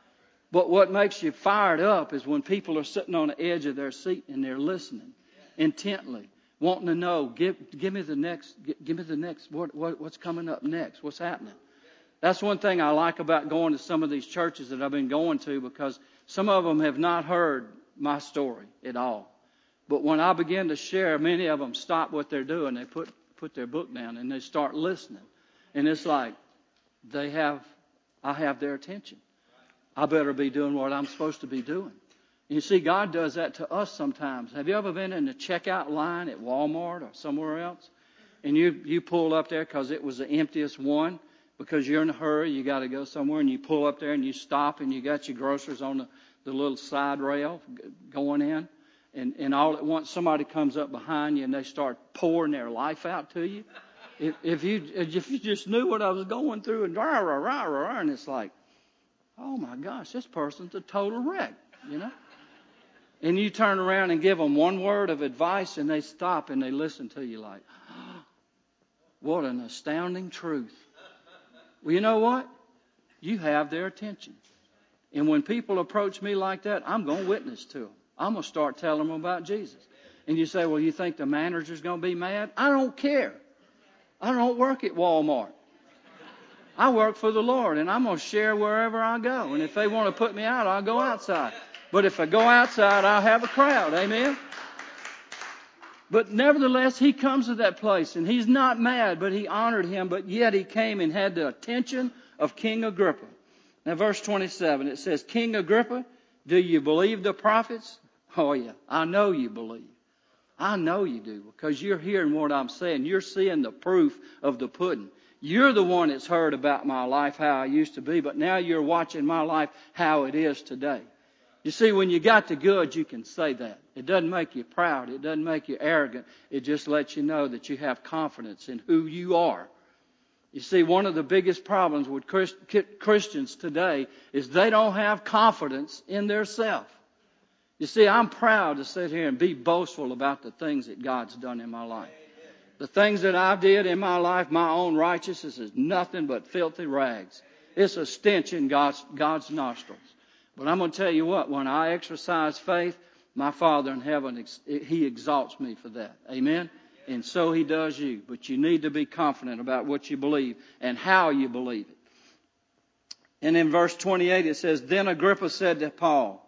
But what makes you fired up is when people are sitting on the edge of their seat and they're listening intently, wanting to know, give, give me the next, give, give me the next, what, what, what's coming up next? What's happening? That's one thing I like about going to some of these churches that I've been going to, because some of them have not heard my story at all. But when I begin to share, many of them stop what they're doing. They put, put their book down and they start listening. And it's like they have, I have their attention. I better be doing what I'm supposed to be doing. You see, God does that to us sometimes. Have you ever been in the checkout line at Walmart or somewhere else? And you, you pull up there because it was the emptiest one, because you're in a hurry, you got to go somewhere, and you pull up there and you stop and you got your groceries on the, the little side rail going in. And, and all at once somebody comes up behind you and they start pouring their life out to you. If, if you if you just knew what I was going through, and rah, rah, rah, rah, and it's like, oh my gosh, this person's a total wreck, you know. And you turn around and give them one word of advice and they stop and they listen to you like, oh, what an astounding truth. Well, you know what? You have their attention. And when people approach me like that, I'm going to witness to them. I'm going to start telling them about Jesus. And you say, well, you think the manager's going to be mad? I don't care. I don't work at Walmart. I work for the Lord, and I'm going to share wherever I go. And if they want to put me out, I'll go outside. But if I go outside, I'll have a crowd. Amen? But nevertheless, he comes to that place, and he's not mad, but he honored him. But yet he came and had the attention of King Agrippa. Now, verse twenty-seven, it says, King Agrippa, do you believe the prophets? Oh, yeah, I know you believe. I know you do, because you're hearing what I'm saying. You're seeing the proof of the pudding. You're the one that's heard about my life, how I used to be, but now you're watching my life, how it is today. You see, when you got the goods, you can say that. It doesn't make you proud. It doesn't make you arrogant. It just lets you know that you have confidence in who you are. You see, one of the biggest problems with Christ- Christians today is they don't have confidence in their self. You see, I'm proud to sit here and be boastful about the things that God's done in my life. The things that I did in my life, my own righteousness, is nothing but filthy rags. It's a stench in God's, God's nostrils. But I'm going to tell you what, when I exercise faith, my Father in heaven, He exalts me for that. Amen? And so He does you. But you need to be confident about what you believe and how you believe it. And in verse twenty-eight it says, Then Agrippa said to Paul,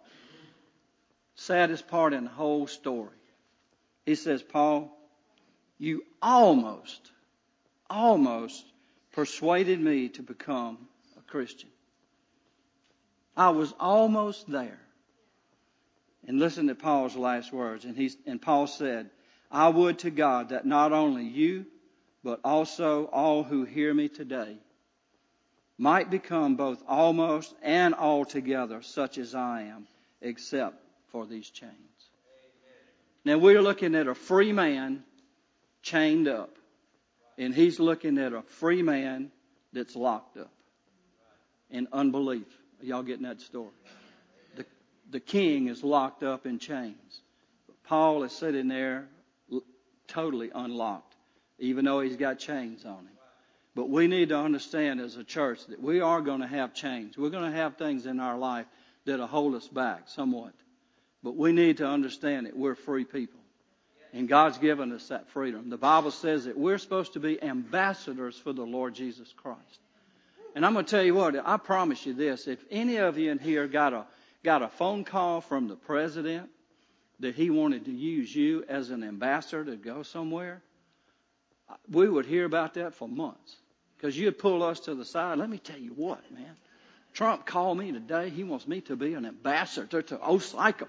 saddest part in the whole story. He says, Paul, you almost, almost persuaded me to become a Christian. I was almost there. And listen to Paul's last words. And, he's, and Paul said, I would to God that not only you, but also all who hear me today might become both almost and altogether such as I am, except for these chains. Now we're looking at a free man chained up. And he's looking at a free man that's locked up in unbelief. Are y'all getting that story? The, the king is locked up in chains. But Paul is sitting there totally unlocked, even though he's got chains on him. But we need to understand as a church that we are going to have chains. We're going to have things in our life that'll hold us back somewhat. But we need to understand that we're free people. And God's given us that freedom. The Bible says that we're supposed to be ambassadors for the Lord Jesus Christ. And I'm going to tell you what, I promise you this. If any of you in here got a, got a phone call from the president that he wanted to use you as an ambassador to go somewhere, we would hear about that for months. Because you'd pull us to the side. Let me tell you what, man. Trump called me today. He wants me to be an ambassador to Osaka.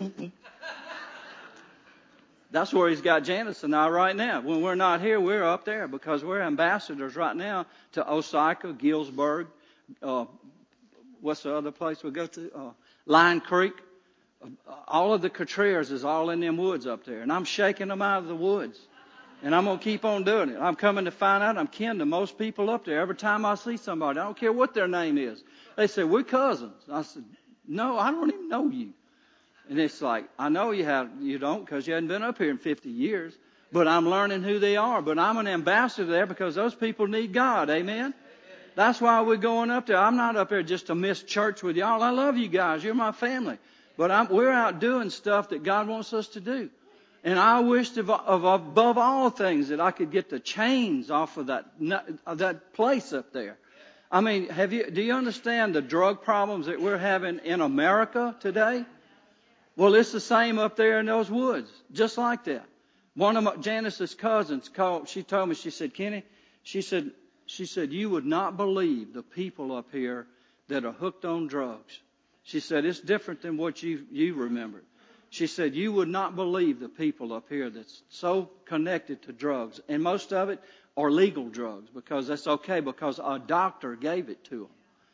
That's where he's got Janice and I right now. When we're not here, we're up there because we're ambassadors right now to Osaka, Galesburg, uh, what's the other place we go to? Uh, Lion Creek. Uh, all of the Couturiers is all in them woods up there. And I'm shaking them out of the woods. And I'm going to keep on doing it. I'm coming to find out I'm kin to most people up there. Every time I see somebody, I don't care what their name is. They say, we're cousins. I said, no, I don't even know you. And it's like, I know you have, you don't because you hadn't been up here in fifty years. But I'm learning who they are. But I'm an ambassador there because those people need God. Amen? Amen. That's why we're going up there. I'm not up there just to miss church with y'all. I love you guys. You're my family. But I'm, we're out doing stuff that God wants us to do. And I wished of, of above all things that I could get the chains off of that, of that place up there. I mean, have you, do you understand the drug problems that we're having in America today? Well, it's the same up there in those woods, just like that. One of my, Janice's cousins called, she told me, she said, Kenny, she said, she said, you would not believe the people up here that are hooked on drugs. She said, it's different than what you, you remembered. She said, you would not believe the people up here that's so connected to drugs. And most of it are legal drugs because that's okay because a doctor gave it to them.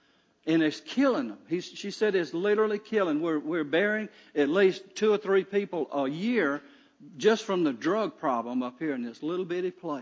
And it's killing them. He's, she said it's literally killing. We're, we're burying at least two or three people a year just from the drug problem up here in this little bitty place.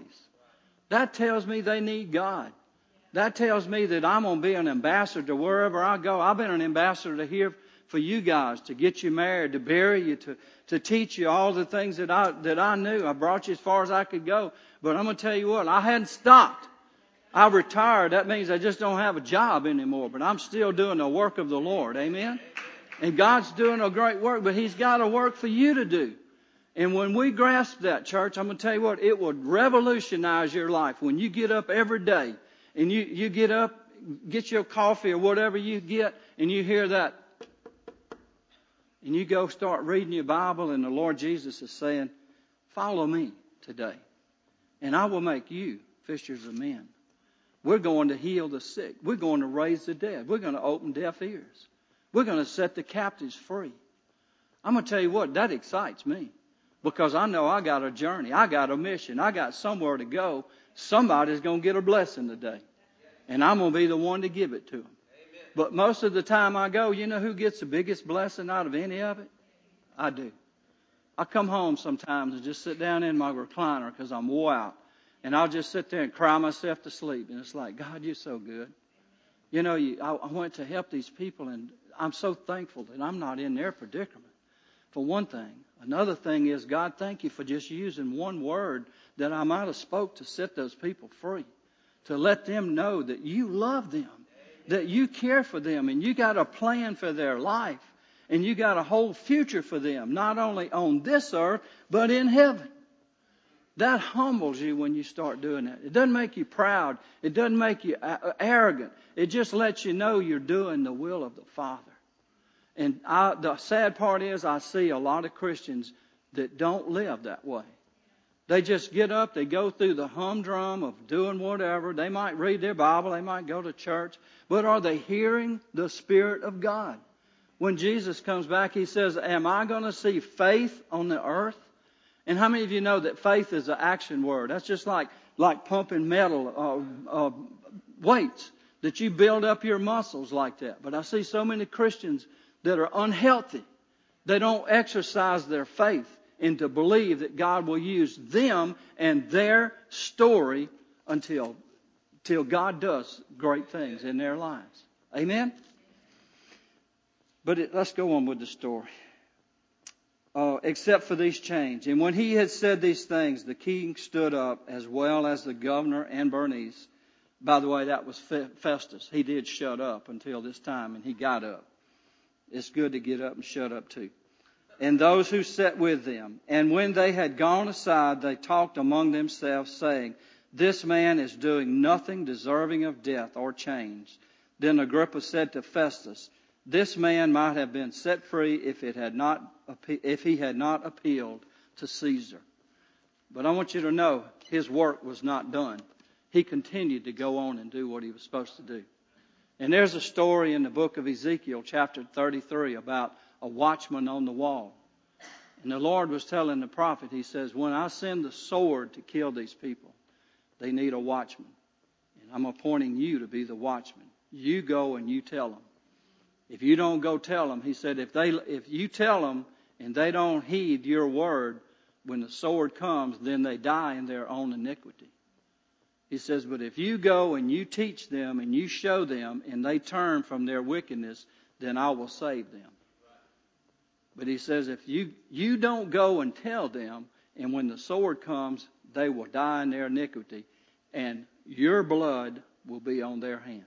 That tells me they need God. That tells me that I'm going to be an ambassador to wherever I go. I've been an ambassador to here for you guys, to get you married, to bury you, to, to teach you all the things that I, that I knew. I brought you as far as I could go. But I'm going to tell you what, I hadn't stopped. I retired. That means I just don't have a job anymore. But I'm still doing the work of the Lord. Amen? And God's doing a great work, but He's got a work for you to do. And when we grasp that, church, I'm going to tell you what, it would revolutionize your life. When you get up every day and you, you get up, get your coffee or whatever you get, and you hear that, and you go start reading your Bible, and the Lord Jesus is saying, follow me today, and I will make you fishers of men. We're going to heal the sick. We're going to raise the dead. We're going to open deaf ears. We're going to set the captives free. I'm going to tell you what, that excites me because I know I got a journey. I got a mission. I got somewhere to go. Somebody's going to get a blessing today, and I'm going to be the one to give it to them. But most of the time I go, you know who gets the biggest blessing out of any of it? I do. I come home sometimes and just sit down in my recliner because I'm wore out. And I'll just sit there and cry myself to sleep. And it's like, God, you're so good. You know, you, I, I went to help these people, and I'm so thankful that I'm not in their predicament, for one thing. Another thing is, God, thank you for just using one word that I might have spoke to set those people free, to let them know that you love them, that you care for them, and you got a plan for their life, and you got a whole future for them, not only on this earth, but in heaven. That humbles you when you start doing that. It doesn't make you proud. It doesn't make you arrogant. It just lets you know you're doing the will of the Father. And I, the sad part is I see a lot of Christians that don't live that way. They just get up, they go through the humdrum of doing whatever. They might read their Bible, they might go to church, but are they hearing the Spirit of God? When Jesus comes back, He says, am I going to see faith on the earth? And how many of you know that faith is an action word? That's just like, like pumping metal, uh, uh, weights, that you build up your muscles like that. But I see so many Christians that are unhealthy. They don't exercise their faith and to believe that God will use them and their story until, until God does great things in their lives. Amen? But it, let's go on with the story. Uh, except for these chains. And when he had said these things, the king stood up, as well as the governor and Bernice. By the way, that was Festus. He did shut up until this time, and he got up. It's good to get up and shut up too. And those who sat with them. And when they had gone aside, they talked among themselves, saying, this man is doing nothing deserving of death or chains. Then Agrippa said to Festus, this man might have been set free if it had not, if he had not appealed to Caesar. But I want you to know, his work was not done. He continued to go on and do what he was supposed to do. And there's a story in the book of Ezekiel, chapter thirty-three, about a watchman on the wall. And the Lord was telling the prophet, He says, when I send the sword to kill these people, they need a watchman. And I'm appointing you to be the watchman. You go and you tell them. If you don't go tell them, He said, if they, if you tell them and they don't heed your word, when the sword comes, then they die in their own iniquity. He says, but if you go and you teach them and you show them and they turn from their wickedness, then I will save them. But He says, if you, you don't go and tell them, and when the sword comes, they will die in their iniquity, and your blood will be on their hands.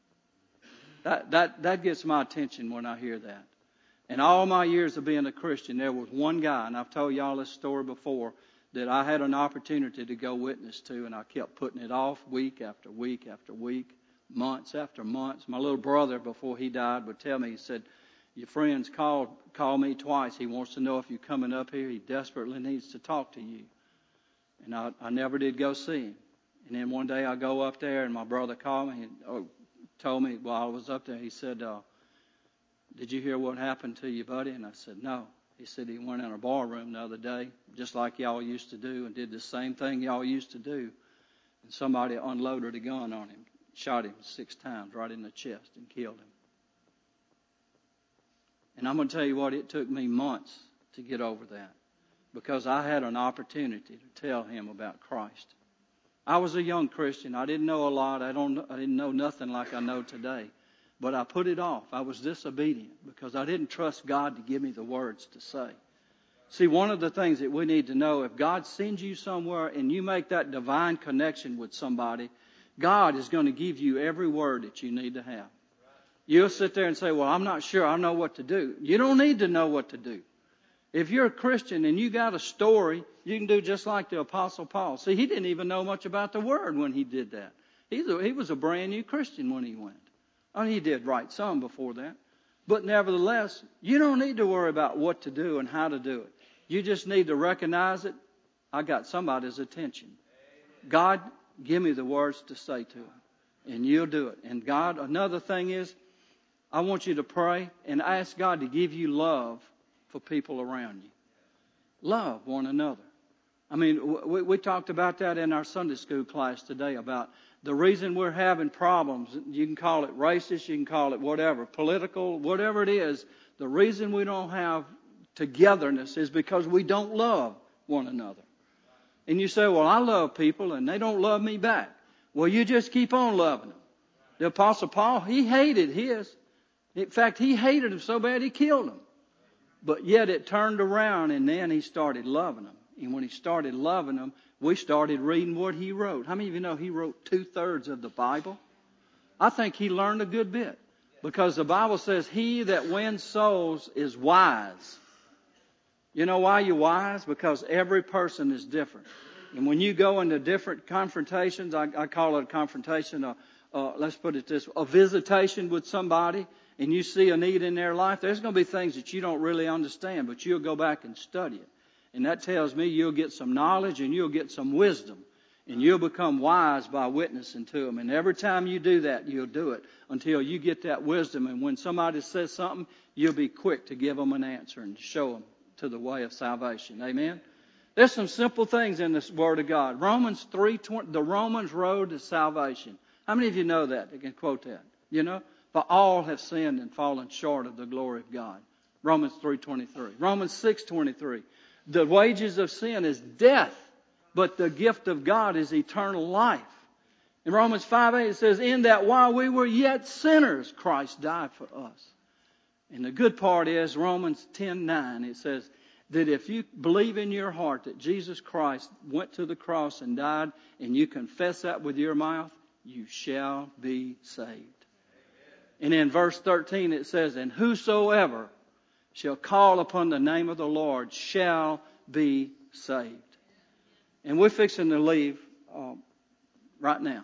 That, that, that gets my attention when I hear that. In all my years of being a Christian, there was one guy, and I've told y'all this story before, that I had an opportunity to go witness to, and I kept putting it off week after week after week, months after months. My little brother, before he died, would tell me, he said, your friend's called, called me twice. He wants to know if you're coming up here. He desperately needs to talk to you. And I, I never did go see him. And then one day I go up there, and my brother called me and oh, told me while I was up there, he said, uh, did you hear what happened to you, buddy? And I said, no. He said he went in a bar room the other day, just like y'all used to do, and did the same thing y'all used to do. And somebody unloaded a gun on him, shot him six times right in the chest and killed him. And I'm going to tell you what, it took me months to get over that, because I had an opportunity to tell him about Christ. I was a young Christian. I didn't know a lot. I don't. I didn't know nothing like I know today. But I put it off. I was disobedient because I didn't trust God to give me the words to say. See, one of the things that we need to know, if God sends you somewhere and you make that divine connection with somebody, God is going to give you every word that you need to have. You'll sit there and say, well, I'm not sure I know what to do. You don't need to know what to do. If you're a Christian and you got a story, you can do just like the Apostle Paul. See, he didn't even know much about the Word when he did that. He's a, he was a brand new Christian when he went. I mean, he did write some before that. But nevertheless, you don't need to worry about what to do and how to do it. You just need to recognize it. I got somebody's attention. God, give me the words to say to him. And you'll do it. And God, another thing is, I want you to pray and ask God to give you love for people around you. Love one another. I mean, we, we talked about that in our Sunday school class today, about the reason we're having problems. You can call it racist, you can call it whatever, political, whatever it is. The reason we don't have togetherness is because we don't love one another. And you say, well, I love people and they don't love me back. Well, you just keep on loving them. The Apostle Paul, he hated his. In fact, he hated them so bad he killed them. But yet it turned around, and then he started loving them. And when he started loving them, we started reading what he wrote. How many of you know he wrote two-thirds of the Bible? I think he learned a good bit. Because the Bible says, he that wins souls is wise. You know why you're wise? Because every person is different. And when you go into different confrontations, I, I call it a confrontation, uh, uh, let's put it this way, a visitation with somebody, and you see a need in their life, there's going to be things that you don't really understand, but you'll go back and study it. And that tells me you'll get some knowledge and you'll get some wisdom. And you'll become wise by witnessing to them. And every time you do that, you'll do it until you get that wisdom. And when somebody says something, you'll be quick to give them an answer and show them to the way of salvation. Amen? There's some simple things in this Word of God. Romans three twenty, the Romans road to salvation. How many of you know that? They can quote that. You know? For all have sinned and fallen short of the glory of God. Romans three twenty-three. Romans six twenty-three. The wages of sin is death, but the gift of God is eternal life. In Romans five eight it says, in that while we were yet sinners, Christ died for us. And the good part is Romans ten nine. It says that if you believe in your heart that Jesus Christ went to the cross and died, and you confess that with your mouth, you shall be saved. And in verse thirteen it says, and whosoever shall call upon the name of the Lord shall be saved. And we're fixing to leave um, right now.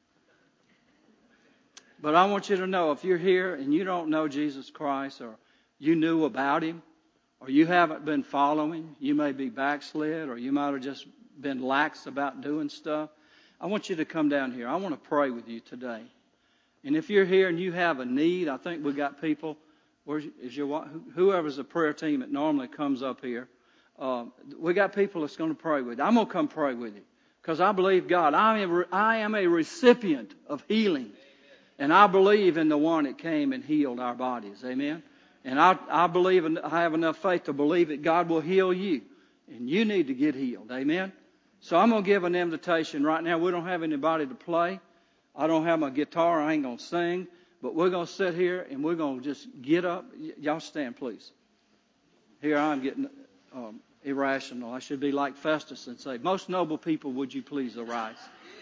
But I want you to know, if you're here and you don't know Jesus Christ, or you knew about Him, or you haven't been following, you may be backslid, or you might have just been lax about doing stuff, I want you to come down here. I want to pray with you today. And if you're here and you have a need, I think we got people, where's, is your, whoever's the prayer team that normally comes up here, uh, we got people that's going to pray with you. I'm going to come pray with you because I believe God. I am, I am a recipient of healing. And I believe in the one that came and healed our bodies. Amen. And I, I believe, in, I have enough faith to believe that God will heal you. And you need to get healed. Amen. So I'm going to give an invitation right now. We don't have anybody to play. I don't have my guitar. I ain't going to sing. But we're going to sit here and we're going to just get up. Y- y'all stand, please. Here I'm getting um, irrational. I should be like Festus and say, most noble people, would you please arise?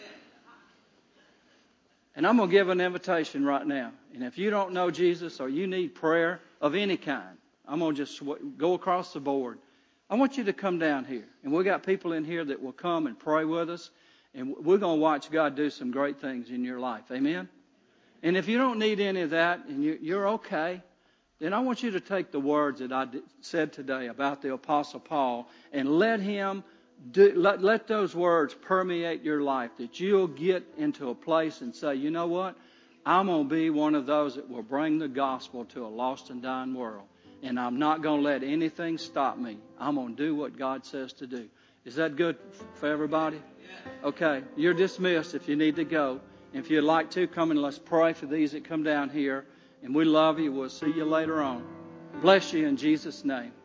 And I'm going to give an invitation right now. And if you don't know Jesus or you need prayer of any kind, I'm going to just go across the board. I want you to come down here. And we got people in here that will come and pray with us. And we're going to watch God do some great things in your life. Amen? And if you don't need any of that and you're okay, then I want you to take the words that I said today about the Apostle Paul and let him do, let, let those words permeate your life, that you'll get into a place and say, you know what? I'm going to be one of those that will bring the gospel to a lost and dying world. And I'm not going to let anything stop me. I'm going to do what God says to do. Is that good for everybody? Okay, you're dismissed if you need to go. If you'd like to, come and let's pray for these that come down here. And we love you. We'll see you later on. Bless you in Jesus' name.